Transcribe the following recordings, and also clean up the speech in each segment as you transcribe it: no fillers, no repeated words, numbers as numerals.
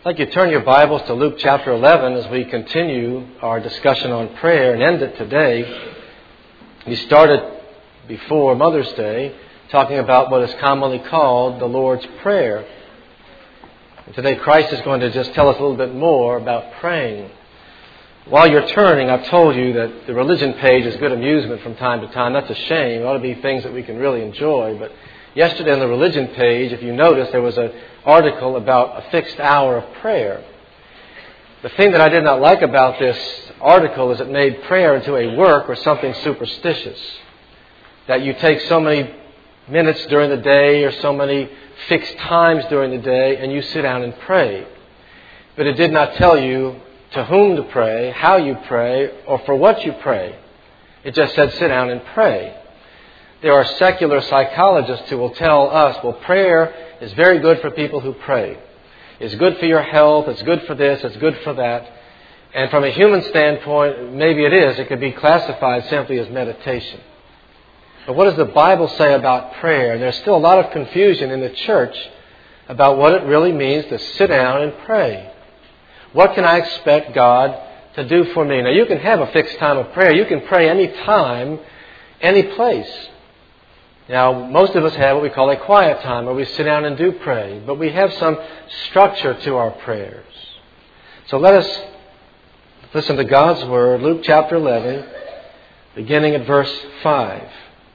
I'd like you to turn your Bibles to Luke chapter 11 as we continue our discussion on prayer and end it today. We started before Mother's Day talking about what is commonly called the Lord's Prayer. And today Christ is going to just tell us a little bit more about praying. While you're turning, I've told you that the religion page is good amusement from time to time. That's a shame. It ought to be things that we can really enjoy. But yesterday on the religion page, if you notice, there was an article about a fixed hour of prayer. The thing that I did not like about this article is it made prayer into a work or something superstitious. That you take so many minutes during the day or so many fixed times during the day and you sit down and pray. But it did not tell you to whom to pray, how you pray, or for what you pray. It just said sit down and pray. There are secular psychologists who will tell us, well, prayer is very good for people who pray. It's good for your health, it's good for this, it's good for that. And from a human standpoint, maybe it is. It could be classified simply as meditation. But what does the Bible say about prayer? And there's still a lot of confusion in the church about what it really means to sit down and pray. What can I expect God to do for me? Now, you can have a fixed time of prayer. You can pray any time, any place. Now, most of us have what we call a quiet time where we sit down and do pray. But we have some structure to our prayers. So let us listen to God's Word, Luke chapter 11, beginning at verse 5.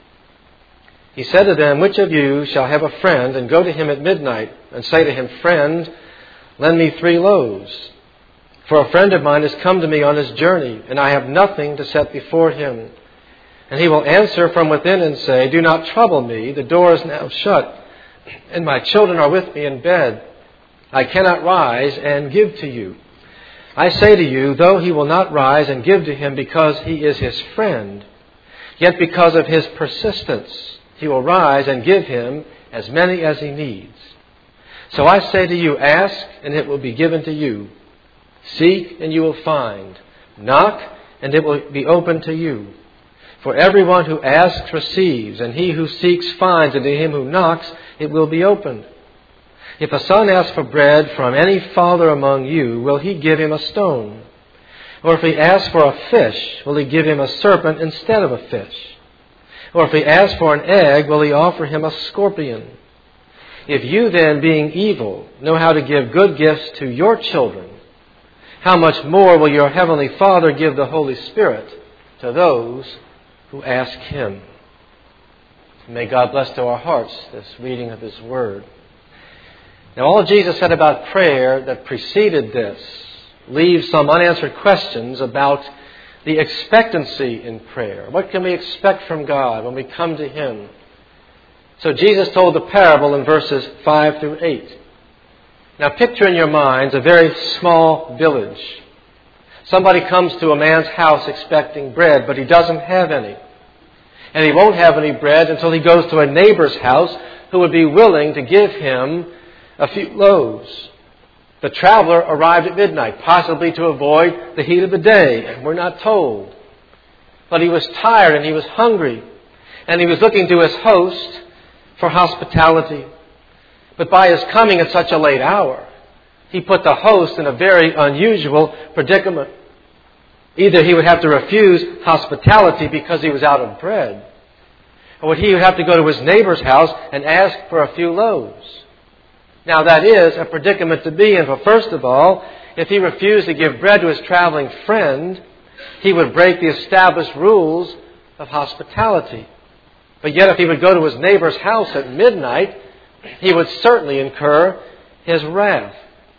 He said to them, "Which of you shall have a friend and go to him at midnight and say to him, 'Friend, lend me 3 loaves. For a friend of mine has come to me on his journey, and I have nothing to set before him.' And he will answer from within and say, 'Do not trouble me, the door is now shut, and my children are with me in bed. I cannot rise and give to you.' I say to you, though he will not rise and give to him because he is his friend, yet because of his persistence, he will rise and give him as many as he needs. So I say to you, ask, and it will be given to you. Seek, and you will find. Knock, and it will be opened to you. For everyone who asks receives, and he who seeks finds, and to him who knocks it will be opened. If a son asks for bread from any father among you, will he give him a stone? Or if he asks for a fish, will he give him a serpent instead of a fish? Or if he asks for an egg, will he offer him a scorpion? If you then, being evil, know how to give good gifts to your children, how much more will your heavenly Father give the Holy Spirit to those who ask Him?" May God bless to our hearts this reading of His Word. Now, all Jesus said about prayer that preceded this leaves some unanswered questions about the expectancy in prayer. What can we expect from God when we come to Him? So Jesus told the parable in verses 5 through 8. Now picture in your minds a very small village. Somebody comes to a man's house expecting bread, but he doesn't have any. And he won't have any bread until he goes to a neighbor's house who would be willing to give him a few loaves. The traveler arrived at midnight, possibly to avoid the heat of the day, and we're not told. But he was tired and he was hungry, and he was looking to his host for hospitality. But by his coming at such a late hour, he put the host in a very unusual predicament. Either he would have to refuse hospitality because he was out of bread, or he would have to go to his neighbor's house and ask for a few loaves. Now that is a predicament to be in, for first of all, if he refused to give bread to his traveling friend, he would break the established rules of hospitality. But yet if he would go to his neighbor's house at midnight, he would certainly incur his wrath.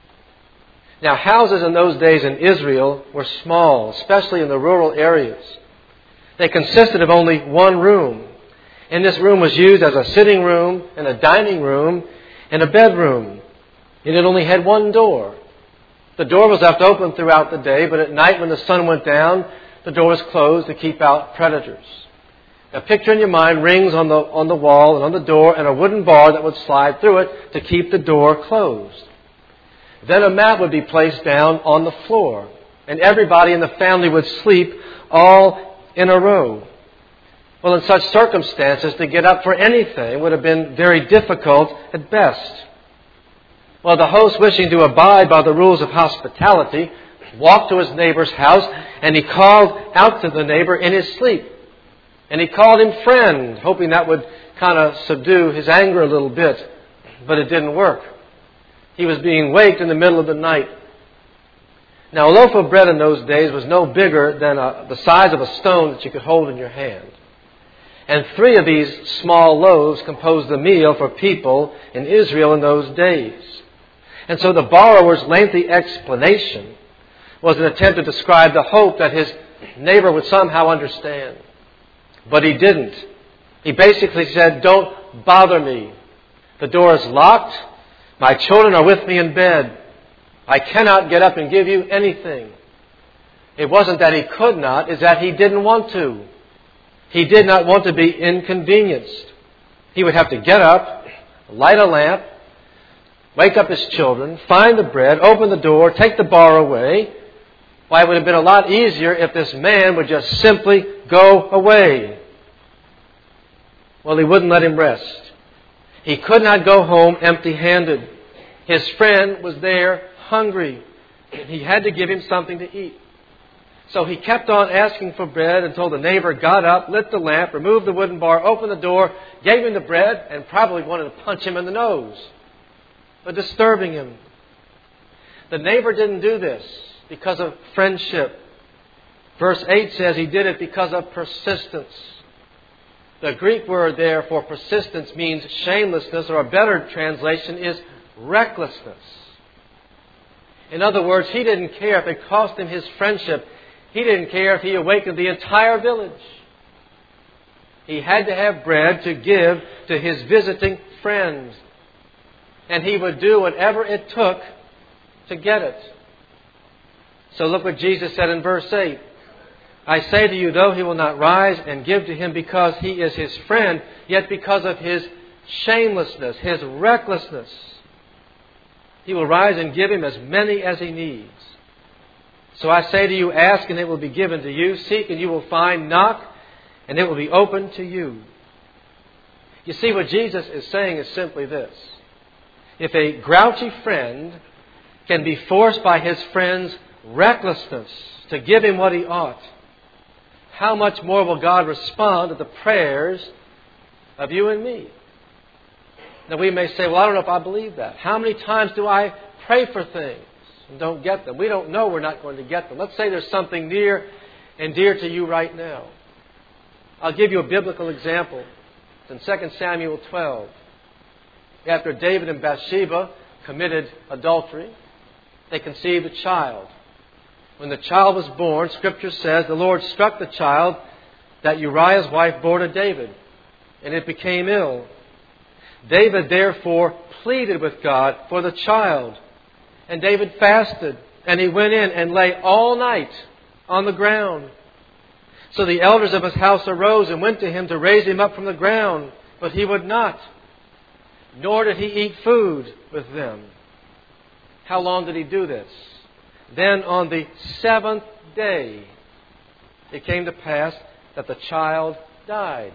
Now, houses in those days in Israel were small, especially in the rural areas. They consisted of only one room. And this room was used as a sitting room and a dining room and a bedroom. And it only had one door. The door was left open throughout the day, but at night when the sun went down, the door was closed to keep out predators. Now picture in your mind rings on the wall and on the door and a wooden bar that would slide through it to keep the door closed. Then a mat would be placed down on the floor, and everybody in the family would sleep all in a row. Well, in such circumstances, to get up for anything would have been very difficult at best. Well, the host, wishing to abide by the rules of hospitality, walked to his neighbor's house, and he called out to the neighbor in his sleep. And he called him friend, hoping that would kind of subdue his anger a little bit. But it didn't work. He was being waked in the middle of the night. Now, a loaf of bread in those days was no bigger than the size of a stone that you could hold in your hand. And 3 of these small loaves composed the meal for people in Israel in those days. And so the borrower's lengthy explanation was an attempt to describe the hope that his neighbor would somehow understand. But he didn't. He basically said, "Don't bother me. The door is locked. My children are with me in bed. I cannot get up and give you anything." It wasn't that he could not, it's that he didn't want to. He did not want to be inconvenienced. He would have to get up, light a lamp, wake up his children, find the bread, open the door, take the bar away. Why, it would have been a lot easier if this man would just simply go away. Well, he wouldn't let him rest. He could not go home empty-handed. His friend was there hungry, and he had to give him something to eat. So he kept on asking for bread until the neighbor got up, lit the lamp, removed the wooden bar, opened the door, gave him the bread, and probably wanted to punch him in the nose for disturbing him. The neighbor didn't do this because of friendship. Verse 8 says he did it because of persistence. The Greek word there for persistence means shamelessness, or a better translation is recklessness. In other words, he didn't care if it cost him his friendship. He didn't care if he awakened the entire village. He had to have bread to give to his visiting friends. And he would do whatever it took to get it. So look what Jesus said in verse 8. "I say to you, though he will not rise and give to him because he is his friend, yet because of his shamelessness, his recklessness, he will rise and give him as many as he needs. So I say to you, ask and it will be given to you. Seek and you will find. Knock and it will be opened to you." You see, what Jesus is saying is simply this. If a grouchy friend can be forced by his friend's recklessness to give him what he ought, how much more will God respond to the prayers of you and me? Now we may say, "Well, I don't know if I believe that. How many times do I pray for things and don't get them?" We don't know we're not going to get them. Let's say there's something near and dear to you right now. I'll give you a biblical example. It's in 2 Samuel 12. After David and Bathsheba committed adultery, they conceived a child. When the child was born, Scripture says the Lord struck the child that Uriah's wife bore to David, and it became ill. David therefore pleaded with God for the child. And David fasted, and he went in and lay all night on the ground. So the elders of his house arose and went to him to raise him up from the ground, but he would not, nor did he eat food with them. How long did he do this? Then on the 7th day, it came to pass that the child died.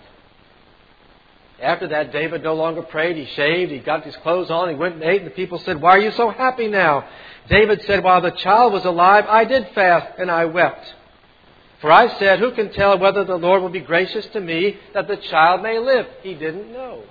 After that, David no longer prayed. He shaved. He got his clothes on. He went and ate. And the people said, "Why are you so happy now?" David said, "While the child was alive, I did fast and I wept. For I said, who can tell whether the Lord will be gracious to me that the child may live?" He didn't know.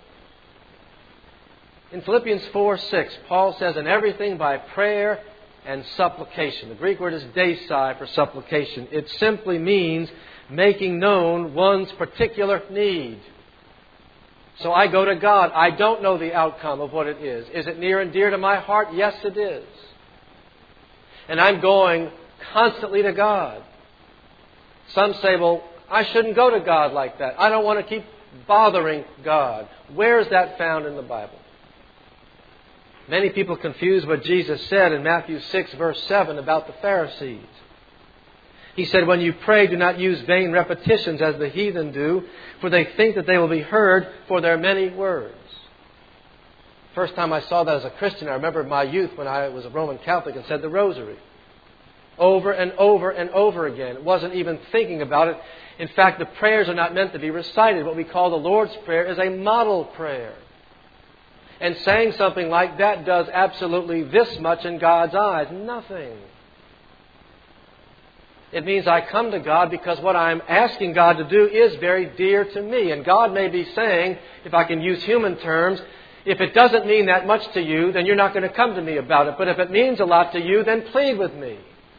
In Philippians 4:6, Paul says, "In everything by prayer and supplication." The Greek word is deisai for supplication. It simply means making known one's particular need. So I go to God. I don't know the outcome of what it is. Is it near and dear to my heart? Yes, it is. And I'm going constantly to God. Some say, "Well, I shouldn't go to God like that. I don't want to keep bothering God." Where is that found in the Bible? Many people confuse what Jesus said in Matthew 6, verse 7 about the Pharisees. He said, "When you pray, do not use vain repetitions as the heathen do, for they think that they will be heard for their many words." First time I saw that as a Christian, I remember my youth when I was a Roman Catholic and said the Rosary. Over and over and over again. It wasn't even thinking about it. In fact, the prayers are not meant to be recited. What we call the Lord's Prayer is a model prayer. And saying something like that does absolutely this much in God's eyes. Nothing. It means I come to God because what I'm asking God to do is very dear to me. And God may be saying, if I can use human terms, if it doesn't mean that much to you, then you're not going to come to me about it. But if it means a lot to you, then plead with me.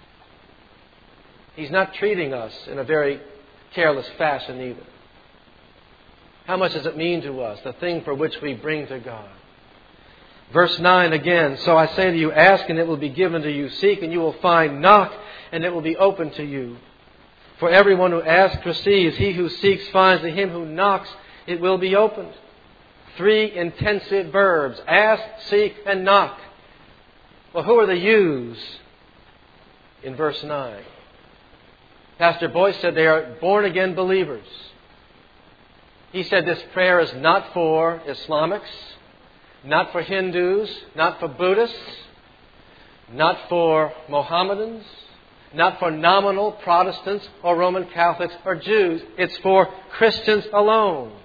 He's not treating us in a very careless fashion either. How much does it mean to us, the thing for which we bring to God? Verse 9 again, so I say to you, ask and it will be given to you. Seek and you will find. Knock and it will be open to you. For everyone who asks receives. He who seeks finds. To him who knocks it will be opened. 3 intensive verbs. Ask, seek, and knock. Well, who are the yous in verse 9? Pastor Boyce said they are born-again believers. He said this prayer is not for Islamics, not for Hindus, not for Buddhists, not for Mohammedans, not for nominal Protestants or Roman Catholics or Jews. It's for Christians alone.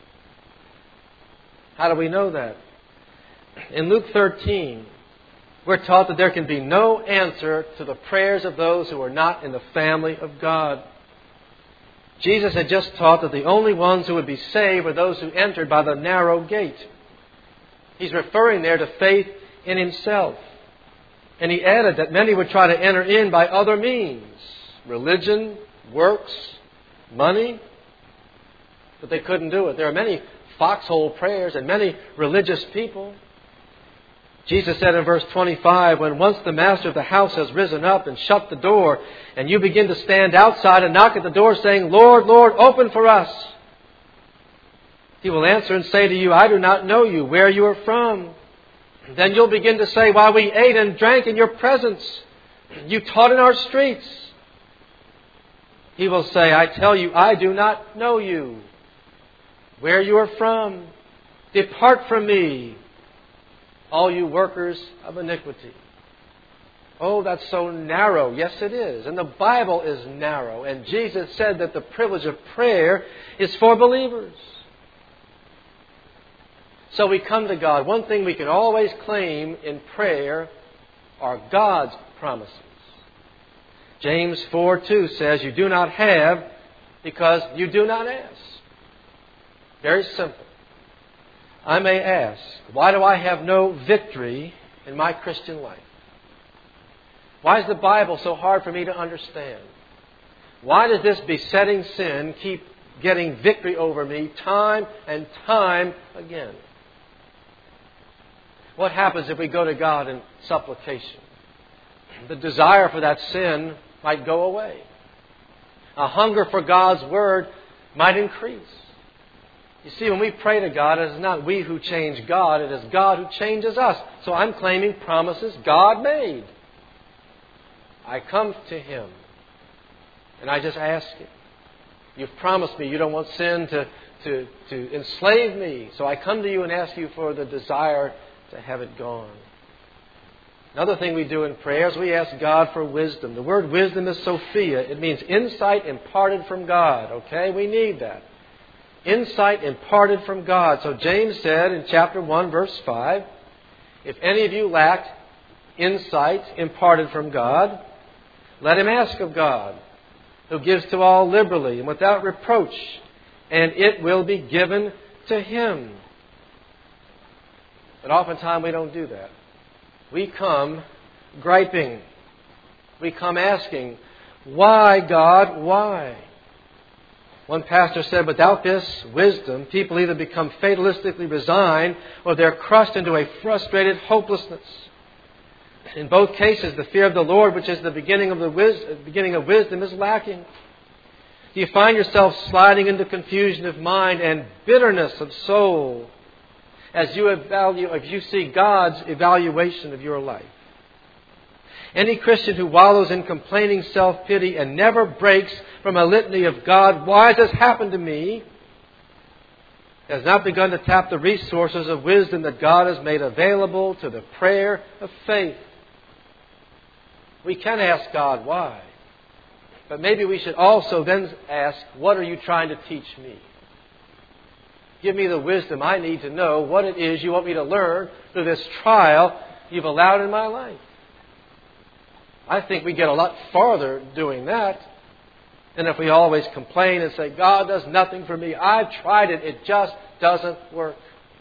How do we know that? In Luke 13, we're taught that there can be no answer to the prayers of those who are not in the family of God. Jesus had just taught that the only ones who would be saved were those who entered by the narrow gate. He's referring there to faith in Himself. And He added that many would try to enter in by other means. Religion, works, money. But they couldn't do it. There are many foxhole prayers and many religious people. Jesus said in verse 25, when once the master of the house has risen up and shut the door, and you begin to stand outside and knock at the door saying, Lord, Lord, open for us. He will answer and say to you, I do not know you, where you are from. Then you'll begin to say, why, we ate and drank in your presence. You taught in our streets. He will say, I tell you, I do not know you, where you are from. Depart from me, all you workers of iniquity. Oh, that's so narrow. Yes, it is. And the Bible is narrow. And Jesus said that the privilege of prayer is for believers. So we come to God. One thing we can always claim in prayer are God's promises. James 4:2 says, you do not have because you do not ask. Very simple. I may ask, why do I have no victory in my Christian life? Why is the Bible so hard for me to understand? Why does this besetting sin keep getting victory over me time and time again? What happens if we go to God in supplication? The desire for that sin might go away. A hunger for God's Word might increase. You see, when we pray to God, it is not we who change God, it is God who changes us. So I'm claiming promises God made. I come to Him and I just ask Him. You've promised me you don't want sin to enslave me. So I come to you and ask you for the desire to have it gone. Another thing we do in prayer is we ask God for wisdom. The word wisdom is Sophia. It means insight imparted from God. Okay? We need that. Insight imparted from God. So James said in chapter 1, verse 5, if any of you lack insight imparted from God, let him ask of God, who gives to all liberally and without reproach, and it will be given to him. But oftentimes we don't do that. We come griping. We come asking, why, God, why? One pastor said, without this wisdom, people either become fatalistically resigned or they're crushed into a frustrated hopelessness. In both cases, the fear of the Lord, which is the beginning of wisdom, is lacking. Do you find yourself sliding into confusion of mind and bitterness of soul as you see God's evaluation of your life? Any Christian who wallows in complaining self-pity and never breaks from a litany of God, why has this happened to me, has not begun to tap the resources of wisdom that God has made available to the prayer of faith. We can ask God why. But maybe we should also then ask, what are you trying to teach me? Give me the wisdom I need to know what it is you want me to learn through this trial you've allowed in my life. I think we get a lot farther doing that than if we always complain and say, God does nothing for me. I've tried it. It just doesn't work.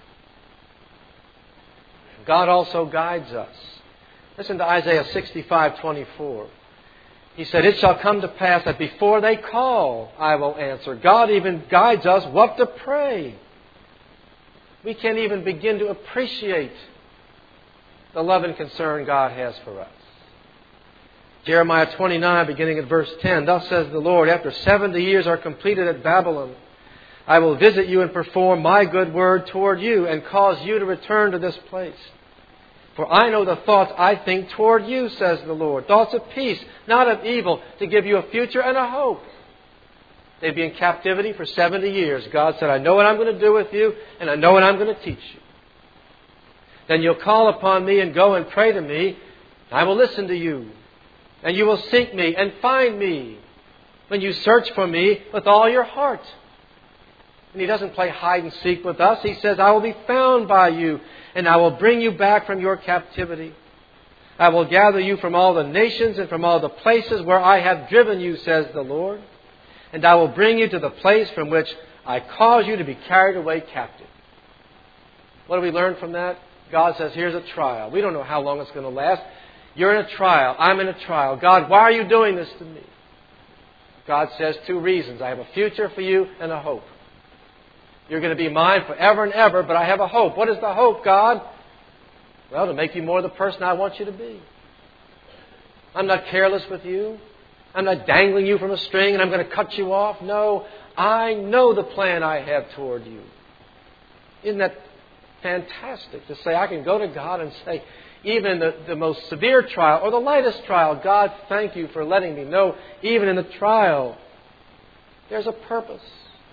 God also guides us. Listen to Isaiah 65:24. He said, it shall come to pass that before they call, I will answer. God even guides us what to pray. We can't even begin to appreciate the love and concern God has for us. Jeremiah 29, beginning at verse 10, thus says the Lord, after 70 years are completed at Babylon, I will visit you and perform my good word toward you and cause you to return to this place. For I know the thoughts I think toward you, says the Lord, thoughts of peace, not of evil, to give you a future and a hope. They'd be in captivity for 70 years. God said, I know what I'm going to do with you, and I know what I'm going to teach you. Then you'll call upon me and go and pray to me. I will listen to you. And you will seek me and find me when you search for me with all your heart. And He doesn't play hide and seek with us. He says, I will be found by you, and I will bring you back from your captivity. I will gather you from all the nations and from all the places where I have driven you, says the Lord. And I will bring you to the place from which I caused you to be carried away captive. What do we learn from that? God says, here's a trial. We don't know how long it's going to last. You're in a trial. I'm in a trial. God, why are you doing this to me? God says 2 reasons. I have a future for you and a hope. You're going to be mine forever and ever, but I have a hope. What is the hope, God? Well, to make you more the person I want you to be. I'm not careless with you. I'm not dangling you from a string and I'm going to cut you off. No, I know the plan I have toward you. Isn't that fantastic to say I can go to God and say, even in the most severe trial or the lightest trial, God, thank you for letting me know, even in the trial, there's a purpose.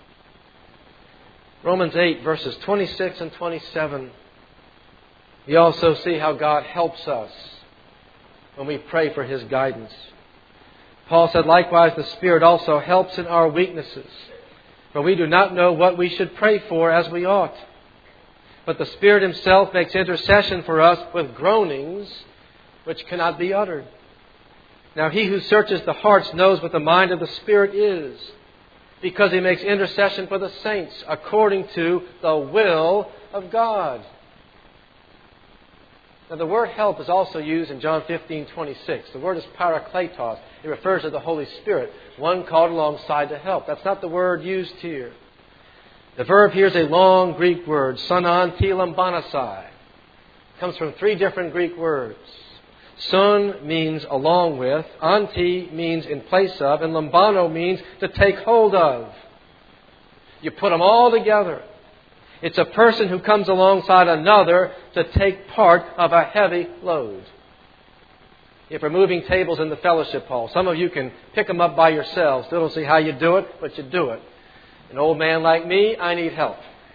Romans 8, verses 26 and 27. We also see how God helps us when we pray for His guidance. Paul said, likewise, the Spirit also helps in our weaknesses, for we do not know what we should pray for as we ought. But the Spirit Himself makes intercession for us with groanings which cannot be uttered. Now He who searches the hearts knows what the mind of the Spirit is, because He makes intercession for the saints according to the will of God. Now the word help is also used in John 15:26. The word is parakletos. It refers to the Holy Spirit, one called alongside to help. That's not the word used here. The verb here is a long Greek word, sunan tilambanasai. It comes from 3 different Greek words. Sun means along with, anti means in place of, and lambano means to take hold of. You put them all together. It's a person who comes alongside another to take part of a heavy load. If we're moving tables in the fellowship hall, some of you can pick them up by yourselves. Still don't see how you do it, but you do it. An old man like me, I need help.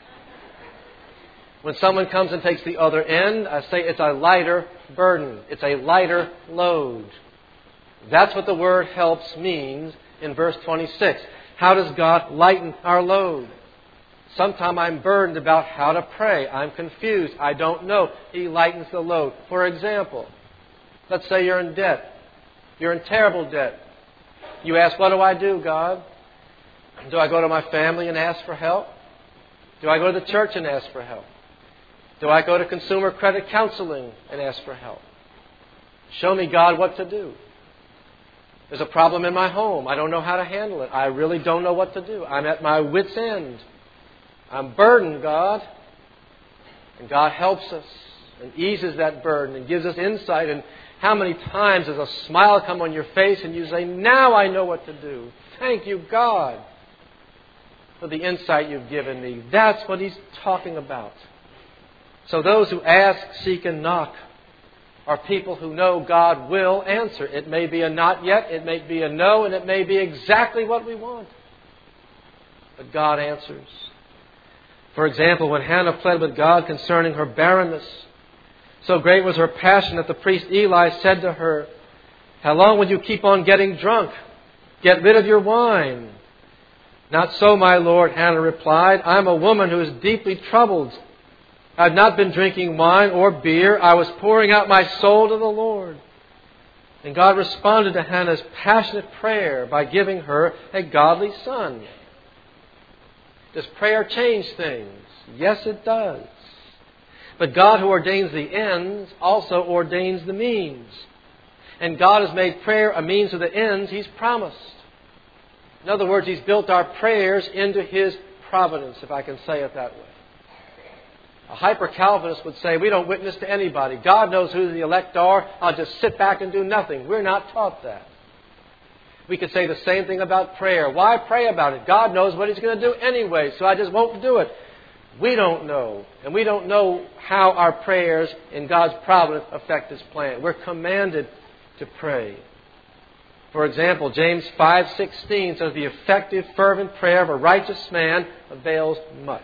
When someone comes and takes the other end, I say it's a lighter burden. It's a lighter load. That's what the word helps means in verse 26. How does God lighten our load? Sometimes I'm burdened about how to pray. I'm confused. I don't know. He lightens the load. For example, let's say you're in debt. You're in terrible debt. You ask, what do I do, God? Do I go to my family and ask for help? Do I go to the church and ask for help? Do I go to consumer credit counseling and ask for help? Show me, God, what to do. There's a problem in my home. I don't know how to handle it. I really don't know what to do. I'm at my wit's end. I'm burdened, God. And God helps us and eases that burden and gives us insight. And how many times does a smile come on your face and you say, now I know what to do. Thank you, God, for the insight you've given me. That's what He's talking about. So those who ask, seek, and knock are people who know God will answer. It may be a not yet, it may be a no, and it may be exactly what we want. But God answers. For example, when Hannah pled with God concerning her barrenness, so great was her passion that the priest Eli said to her, how long will you keep on getting drunk? Get rid of your wine. "Not so, my lord," Hannah replied. "I am a woman who is deeply troubled. I have not been drinking wine or beer. I was pouring out my soul to the Lord." And God responded to Hannah's passionate prayer by giving her a godly son. Does prayer change things? Yes, it does. But God, who ordains the ends, also ordains the means. And God has made prayer a means of the ends He's promised. In other words, He's built our prayers into His providence, if I can say it that way. A hyper-Calvinist would say, we don't witness to anybody. God knows who the elect are. I'll just sit back and do nothing. We're not taught that. We could say the same thing about prayer. Why pray about it? God knows what He's going to do anyway, so I just won't do it. We don't know. And we don't know how our prayers in God's providence affect His plan. We're commanded to pray. For example, James 5:16 says, "The effective, fervent prayer of a righteous man avails much."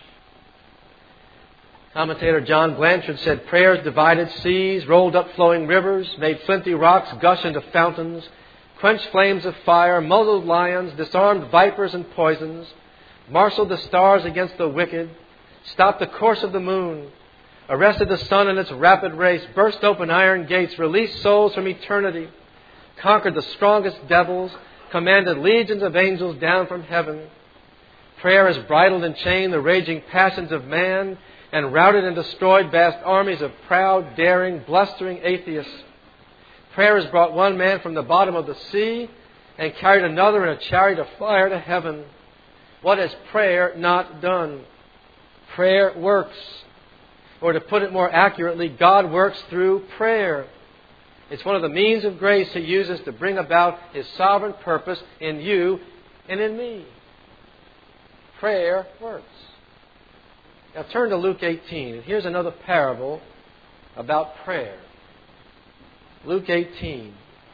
Commentator John Blanchard said, "Prayers divided seas, rolled up flowing rivers, made flinty rocks gush into fountains, quenched flames of fire, muzzled lions, disarmed vipers and poisons, marshaled the stars against the wicked, stopped the course of the moon, arrested the sun in its rapid race, burst open iron gates, released souls from eternity, conquered the strongest devils, commanded legions of angels down from heaven. Prayer has bridled and chained the raging passions of man and routed and destroyed vast armies of proud, daring, blustering atheists. Prayer has brought one man from the bottom of the sea and carried another in a chariot of fire to heaven. What has prayer not done? Prayer works. Or to put it more accurately, God works through prayer. It's one of the means of grace He uses to bring about His sovereign purpose in you and in me. Prayer works. Now turn to Luke 18. And here's another parable about prayer. Luke 18.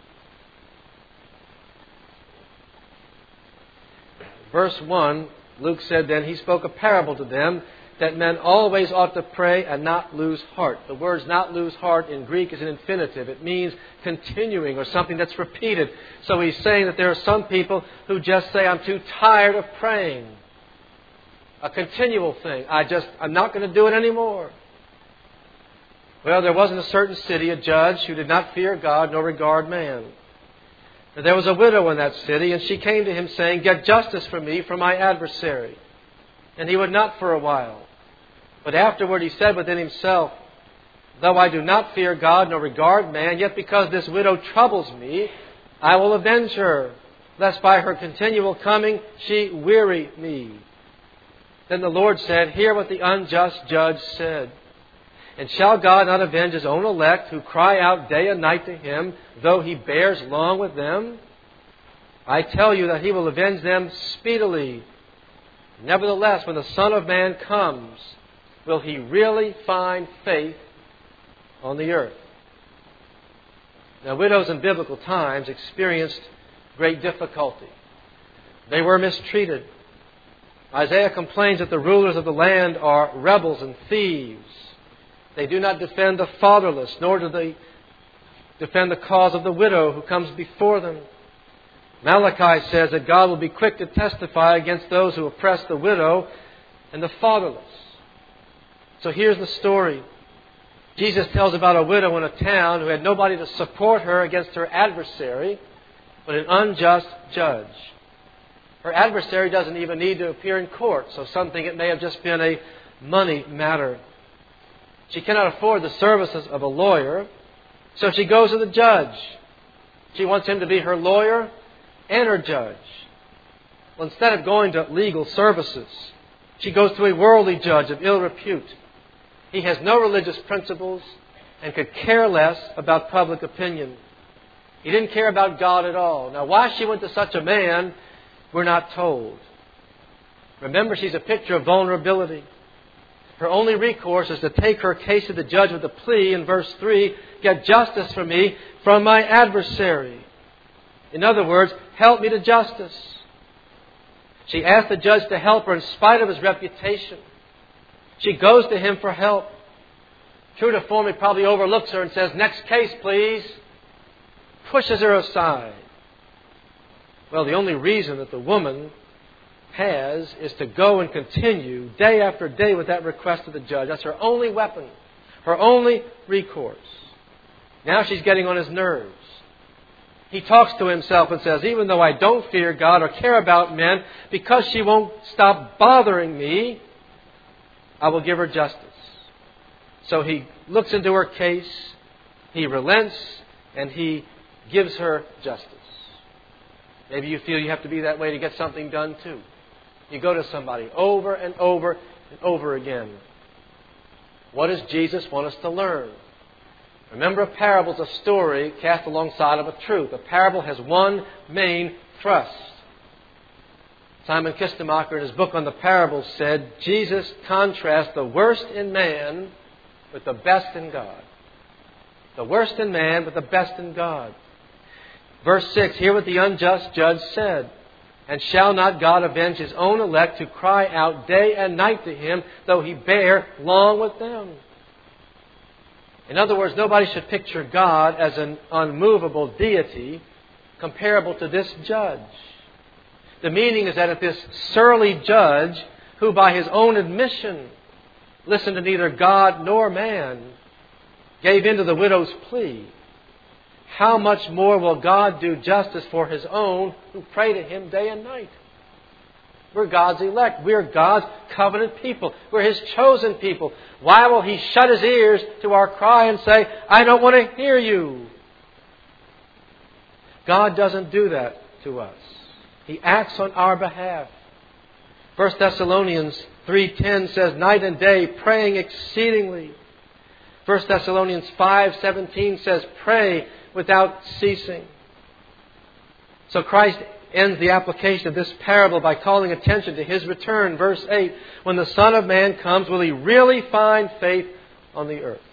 Verse 1, Luke said, "Then He spoke a parable to them that men always ought to pray and not lose heart." The words "not lose heart" in Greek is an infinitive. It means continuing or something that's repeated. So He's saying that there are some people who just say, "I'm too tired of praying." A continual thing. I'm not going to do it anymore. Well, there was in a certain city a judge who did not fear God nor regard man. And there was a widow in that city, and she came to him saying, "Get justice for me from my adversary." And he would not for a while. But afterward he said within himself, "Though I do not fear God nor regard man, yet because this widow troubles me, I will avenge her, lest by her continual coming she weary me." Then the Lord said, "Hear what the unjust judge said. And shall God not avenge His own elect who cry out day and night to Him, though He bears long with them? I tell you that He will avenge them speedily. Nevertheless, when the Son of Man comes, will He really find faith on the earth?" Now, widows in biblical times experienced great difficulty. They were mistreated. Isaiah complains that the rulers of the land are rebels and thieves. They do not defend the fatherless, nor do they defend the cause of the widow who comes before them. Malachi says that God will be quick to testify against those who oppress the widow and the fatherless. So here's the story. Jesus tells about a widow in a town who had nobody to support her against her adversary, but an unjust judge. Her adversary doesn't even need to appear in court, so some think it may have just been a money matter. She cannot afford the services of a lawyer, so she goes to the judge. She wants him to be her lawyer and her judge. Well, instead of going to legal services, she goes to a worldly judge of ill repute. He has no religious principles and could care less about public opinion. He didn't care about God at all. Now, why she went to such a man, we're not told. Remember, she's a picture of vulnerability. Her only recourse is to take her case to the judge with a plea in verse 3, "Get justice for me from my adversary." In other words, help me to justice. She asked the judge to help her in spite of his reputation. She goes to him for help. True to form, he probably overlooks her and says, "Next case, please." Pushes her aside. Well, the only reason that the woman has is to go and continue day after day with that request to the judge. That's her only weapon, her only recourse. Now she's getting on his nerves. He talks to himself and says, even though I don't fear God or care about men, because she won't stop bothering me, I will give her justice. So he looks into her case, he relents, and he gives her justice. Maybe you feel you have to be that way to get something done too. You go to somebody over and over and over again. What does Jesus want us to learn? Remember, a parable is a story cast alongside of a truth. A parable has one main thrust. Simon Kistemacher, in his book on the parables, said, Jesus contrasts the worst in man with the best in God. The worst in man with the best in God. Verse 6, hear what the unjust judge said. And shall not God avenge His own elect who cry out day and night to Him, though He bear long with them? In other words, nobody should picture God as an unmovable deity comparable to this judge. The meaning is that if this surly judge, who by his own admission listened to neither God nor man, gave in to the widow's plea, how much more will God do justice for His own who pray to Him day and night? We're God's elect. We're God's covenant people. We're His chosen people. Why will He shut His ears to our cry and say, I don't want to hear you? God doesn't do that to us. He acts on our behalf. 1 Thessalonians 3:10 says, night and day praying exceedingly. 1 Thessalonians 5:17 says, pray without ceasing. So Christ ends the application of this parable by calling attention to His return. Verse 8, when the Son of Man comes, will He really find faith on the earth?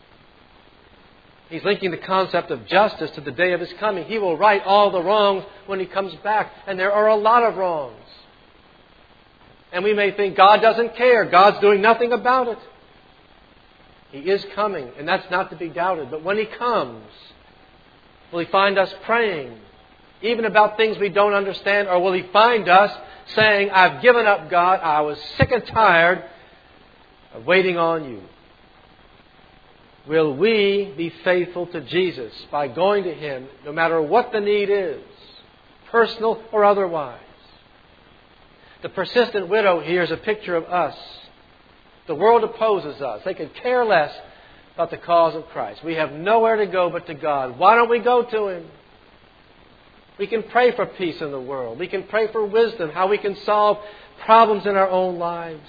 He's linking the concept of justice to the day of His coming. He will right all the wrongs when He comes back. And there are a lot of wrongs. And we may think God doesn't care. God's doing nothing about it. He is coming, and that's not to be doubted. But when He comes, will He find us praying, even about things we don't understand? Or will He find us saying, I've given up, God. I was sick and tired of waiting on You? Will we be faithful to Jesus by going to Him no matter what the need is, personal or otherwise? The persistent widow here is a picture of us. The world opposes us. They could care less about the cause of Christ. We have nowhere to go but to God. Why don't we go to Him? We can pray for peace in the world. We can pray for wisdom, how we can solve problems in our own lives.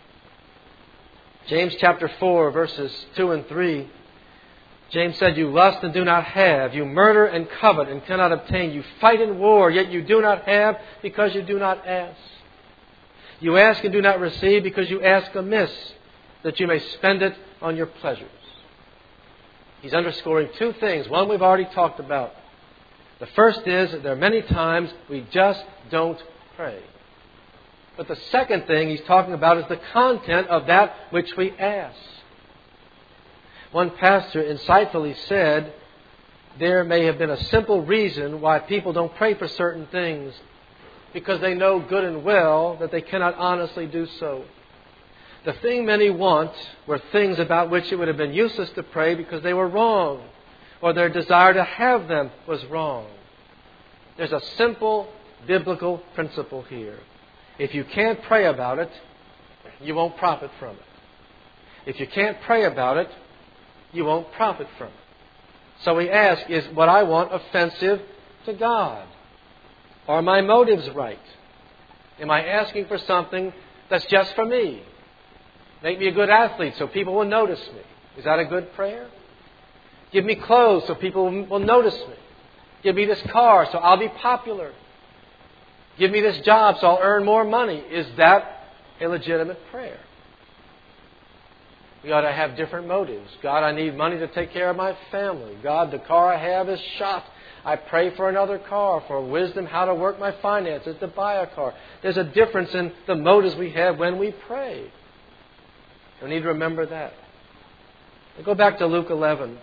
James chapter 4, verses 2 and 3. James said, you lust and do not have. You murder and covet and cannot obtain. You fight in war, yet you do not have because you do not ask. You ask and do not receive because you ask amiss, that you may spend it on your pleasures. He's underscoring two things. One we've already talked about. The first is that there are many times we just don't pray. But the second thing he's talking about is the content of that which we ask. One pastor insightfully said, there may have been a simple reason why people don't pray for certain things, because they know good and well that they cannot honestly do so. The thing many want were things about which it would have been useless to pray because they were wrong, or their desire to have them was wrong. There's a simple biblical principle here. If you can't pray about it, you won't profit from it. If you can't pray about it, you won't profit from it. So we ask, is what I want offensive to God? Are my motives right? Am I asking for something that's just for me? Make me a good athlete so people will notice me. Is that a good prayer? Give me clothes so people will notice me. Give me this car so I'll be popular. Give me this job so I'll earn more money. Is that a legitimate prayer? We ought to have different motives. God, I need money to take care of my family. God, the car I have is shot. I pray for another car, for wisdom, how to work my finances, to buy a car. There's a difference in the motives we have when we pray. We need to remember that. We'll go back to Luke 11.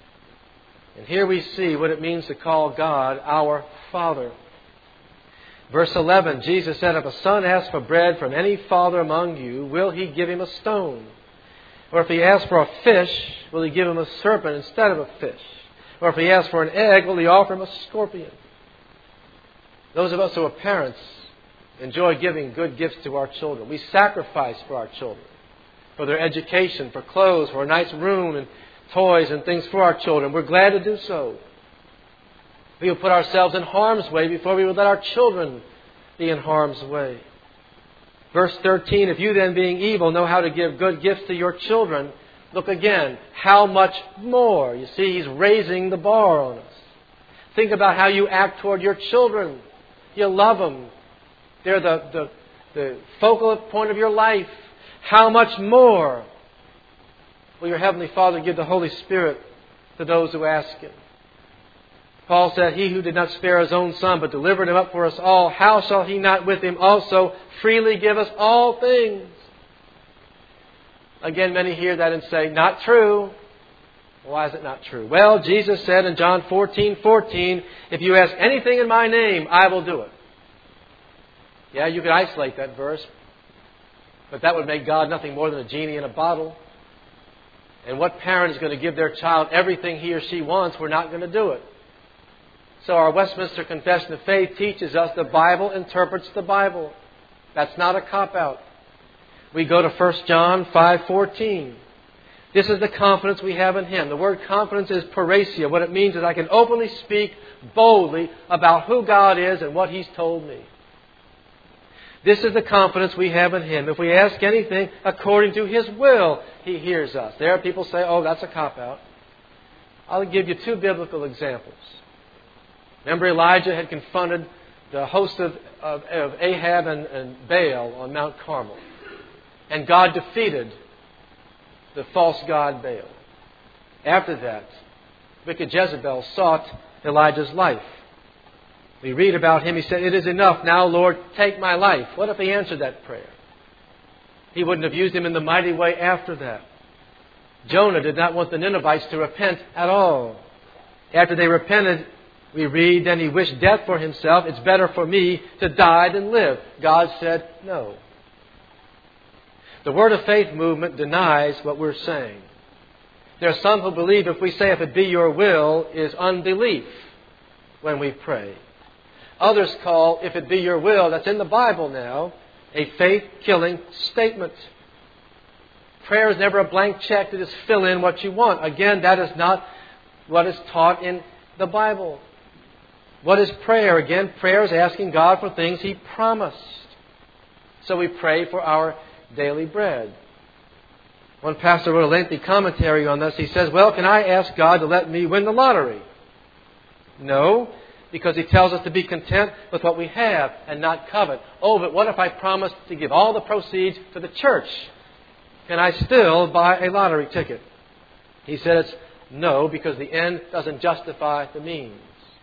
And here we see what it means to call God our Father. Verse 11, Jesus said, if a son asks for bread from any father among you, will he give him a stone? Or if he asks for a fish, will he give him a serpent instead of a fish? Or if he asks for an egg, will he offer him a scorpion? Those of us who are parents enjoy giving good gifts to our children. We sacrifice for our children, for their education, for clothes, for a nice room and toys and things for our children. We're glad to do so. We will put ourselves in harm's way before we would let our children be in harm's way. Verse 13, if you then being evil know how to give good gifts to your children, look again, how much more? You see, He's raising the bar on us. Think about how you act toward your children. You love them. They're the focal point of your life. How much more will your Heavenly Father give the Holy Spirit to those who ask Him? Paul said, He who did not spare His own Son, but delivered Him up for us all, how shall He not with Him also freely give us all things? Again, many hear that and say, not true. Why is it not true? Well, Jesus said in John 14:14, if you ask anything in my name, I will do it. Yeah, you could isolate that verse, but that would make God nothing more than a genie in a bottle. And what parent is going to give their child everything he or she wants? We're not going to do it. So our Westminster Confession of Faith teaches us the Bible interprets the Bible. That's not a cop-out. We go to 1 John 5:14. This is the confidence we have in Him. The word confidence is parasia. What it means is I can openly speak boldly about who God is and what He's told me. This is the confidence we have in Him. If we ask anything according to His will, He hears us. There are people say, oh, that's a cop-out. I'll give you two biblical examples. Remember, Elijah had confronted the host of Ahab and Baal on Mount Carmel. And God defeated the false god Baal. After that, wicked Jezebel sought Elijah's life. We read about him. He said, it is enough. Now, Lord, take my life. What if he answered that prayer? He wouldn't have used him in the mighty way after that. Jonah did not want the Ninevites to repent at all. After they repented, we read, then he wished death for himself. It's better for me to die than live. God said no. The Word of Faith movement denies what we're saying. There are some who believe if we say, if it be your will, is unbelief when we pray. Others call, if it be your will, that's in the Bible now, a faith-killing statement. Prayer is never a blank check to just fill in what you want. Again, that is not what is taught in the Bible. What is prayer? Again, prayer is asking God for things He promised. So we pray for our daily bread. One pastor wrote a lengthy commentary on this. He says, well, can I ask God to let me win the lottery? No, because He tells us to be content with what we have and not covet. Oh, but what if I promise to give all the proceeds to the church? Can I still buy a lottery ticket? He said it's no, because the end doesn't justify the means.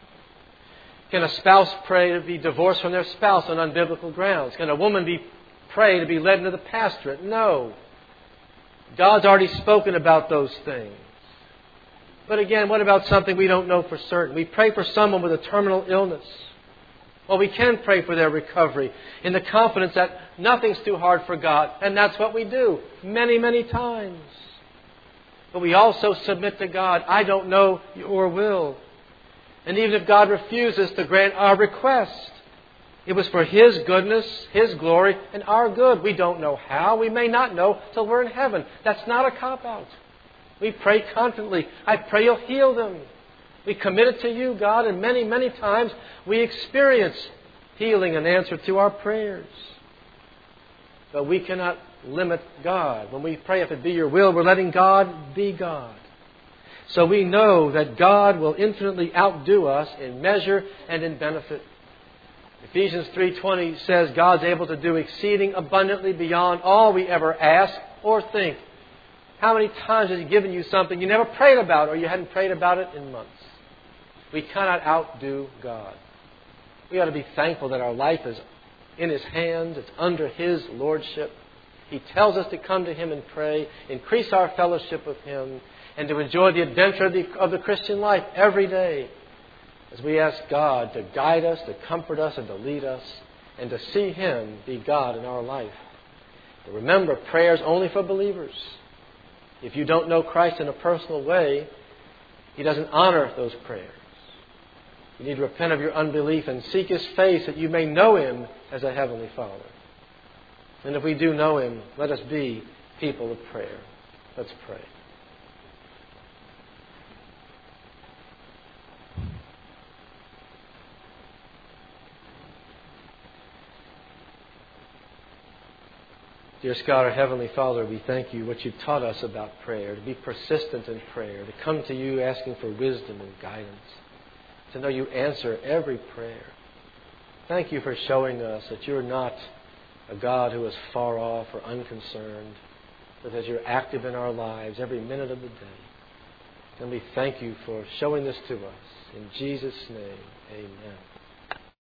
Can a spouse pray to be divorced from their spouse on unbiblical grounds? Can a woman pray to be led into the pastorate? No. God's already spoken about those things. But again, what about something we don't know for certain? We pray for someone with a terminal illness. Well, we can pray for their recovery in the confidence that nothing's too hard for God. And that's what we do many, many times. But we also submit to God. I don't know your will. And even if God refuses to grant our request, it was for His goodness, His glory, and our good. We don't know how. We may not know till we're in heaven. That's not a cop-out. We pray confidently. I pray You'll heal them. We commit it to You, God, and many, many times we experience healing and answer to our prayers. But we cannot limit God. When we pray, if it be Your will, we're letting God be God. So we know that God will infinitely outdo us in measure and in benefit. Ephesians 3:20 says God's able to do exceeding abundantly beyond all we ever ask or think. How many times has He given you something you never prayed about or you hadn't prayed about it in months? We cannot outdo God. We ought to be thankful that our life is in His hands. It's under His lordship. He tells us to come to Him and pray, increase our fellowship with Him, and to enjoy the adventure of the Christian life every day. as we ask God to guide us, to comfort us, and to lead us, and to see Him be God in our life. But remember, prayer is only for believers. If you don't know Christ in a personal way, He doesn't honor those prayers. You need to repent of your unbelief and seek His face that you may know Him as a Heavenly Father. And if we do know Him, let us be people of prayer. Let's pray. Dear God, our Heavenly Father, we thank You what You've taught us about prayer, to be persistent in prayer, to come to You asking for wisdom and guidance, to know You answer every prayer. Thank You for showing us that You're not a God who is far off or unconcerned, but that You're active in our lives every minute of the day. And we thank You for showing this to us. In Jesus' name, amen.